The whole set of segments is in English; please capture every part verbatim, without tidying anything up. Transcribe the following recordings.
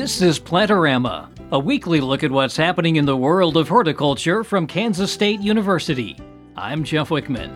This is Plantorama, a weekly look at what's happening in the world of horticulture from Kansas State University. I'm Jeff Wickman.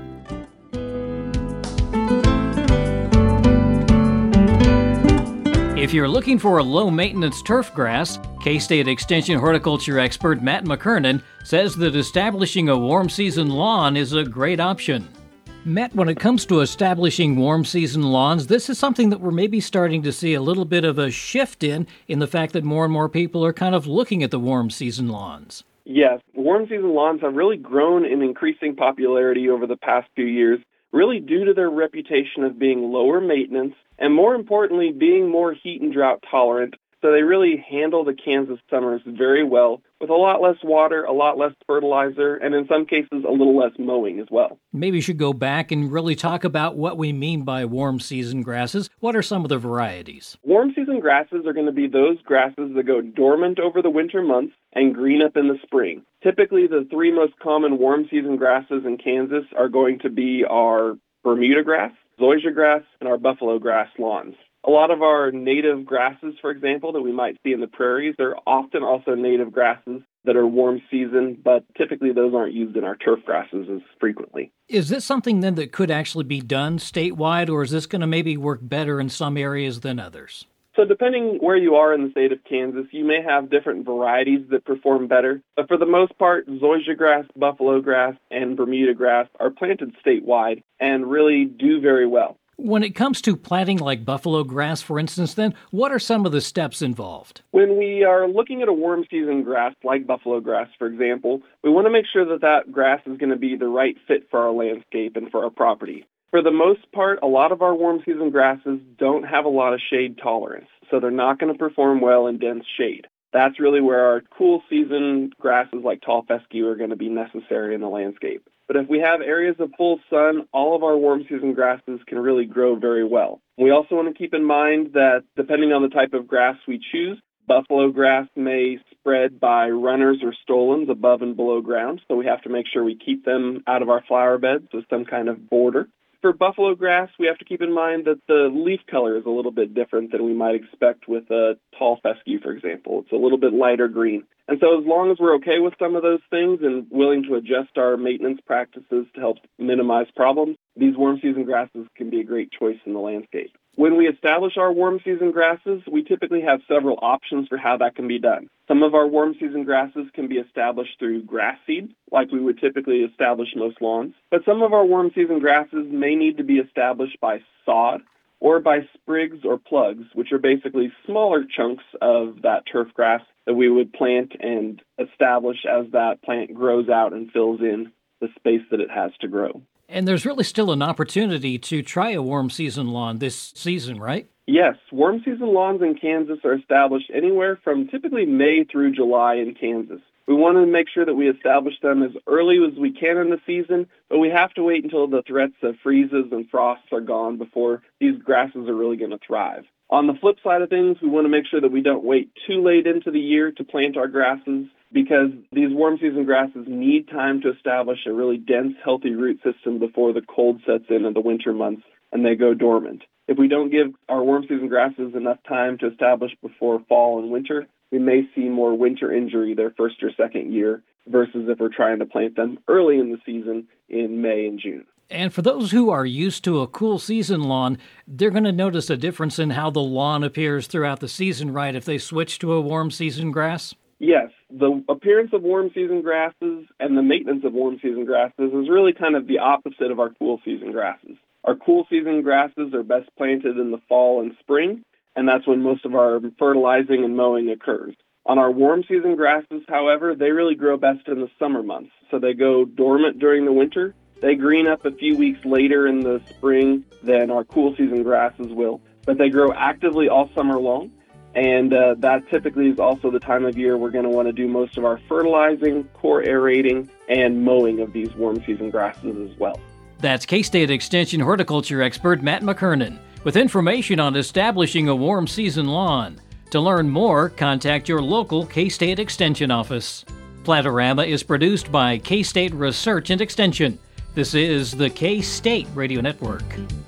If you're looking for a low-maintenance turf grass, K-State Extension horticulture expert Matt McKernan says that establishing a warm-season lawn is a great option. Matt, when it comes to establishing warm-season lawns, this is something that we're maybe starting to see a little bit of a shift in, in the fact that more and more people are kind of looking at the warm-season lawns. Yes, warm-season lawns have really grown in increasing popularity over the past few years, really due to their reputation of being lower maintenance and, more importantly, being more heat and drought tolerant. So they really handle the Kansas summers very well, with a lot less water, a lot less fertilizer, and in some cases, a little less mowing as well. Maybe we should go back and really talk about what we mean by warm season grasses. What are some of the varieties? Warm season grasses are going to be those grasses that go dormant over the winter months and green up in the spring. Typically, the three most common warm season grasses in Kansas are going to be our Bermuda grass, zoysia grass, and our buffalo grass lawns. A lot of our native grasses, for example, that we might see in the prairies, are often also native grasses that are warm season, but typically those aren't used in our turf grasses as frequently. Is this something then that could actually be done statewide, or is this going to maybe work better in some areas than others? So depending where you are in the state of Kansas, you may have different varieties that perform better. But for the most part, zoysia grass, buffalo grass, and Bermuda grass are planted statewide and really do very well. When it comes to planting like buffalo grass, for instance, then, what are some of the steps involved? When we are looking at a warm season grass, like buffalo grass, for example, we want to make sure that that grass is going to be the right fit for our landscape and for our property. For the most part, a lot of our warm season grasses don't have a lot of shade tolerance, so they're not going to perform well in dense shade. That's really where our cool season grasses like tall fescue are going to be necessary in the landscape. But if we have areas of full sun, all of our warm season grasses can really grow very well. We also want to keep in mind that depending on the type of grass we choose, buffalo grass may spread by runners or stolons above and below ground, so we have to make sure we keep them out of our flower beds with some kind of border. For buffalo grass, we have to keep in mind that the leaf color is a little bit different than we might expect with a tall fescue, for example. It's a little bit lighter green. And so as long as we're okay with some of those things and willing to adjust our maintenance practices to help minimize problems, these warm season grasses can be a great choice in the landscape. When we establish our warm season grasses, we typically have several options for how that can be done. Some of our warm season grasses can be established through grass seed, like we would typically establish most lawns. But some of our warm season grasses may need to be established by sod or by sprigs or plugs, which are basically smaller chunks of that turf grass that we would plant and establish as that plant grows out and fills in the space that it has to grow. And there's really still an opportunity to try a warm season lawn this season, right? Yes, warm season lawns in Kansas are established anywhere from typically May through July in Kansas. We want to make sure that we establish them as early as we can in the season, but we have to wait until the threats of freezes and frosts are gone before these grasses are really going to thrive. On the flip side of things, we want to make sure that we don't wait too late into the year to plant our grasses, because these warm season grasses need time to establish a really dense, healthy root system before the cold sets in in the winter months and they go dormant. If we don't give our warm season grasses enough time to establish before fall and winter, we may see more winter injury their first or second year versus if we're trying to plant them early in the season in May and June. And for those who are used to a cool season lawn, they're going to notice a difference in how the lawn appears throughout the season, right, if they switch to a warm season grass? Yes, the appearance of warm season grasses and the maintenance of warm season grasses is really kind of the opposite of our cool season grasses. Our cool season grasses are best planted in the fall and spring, and that's when most of our fertilizing and mowing occurs. On our warm season grasses, however, they really grow best in the summer months. So they go dormant during the winter. They green up a few weeks later in the spring than our cool season grasses will, but they grow actively all summer long. And uh, that typically is also the time of year we're going to want to do most of our fertilizing, core aerating, and mowing of these warm season grasses as well. That's K-State Extension horticulture expert Matt McKernan with information on establishing a warm season lawn. To learn more, contact your local K-State Extension office. Plantorama is produced by K-State Research and Extension. This is the K-State Radio Network.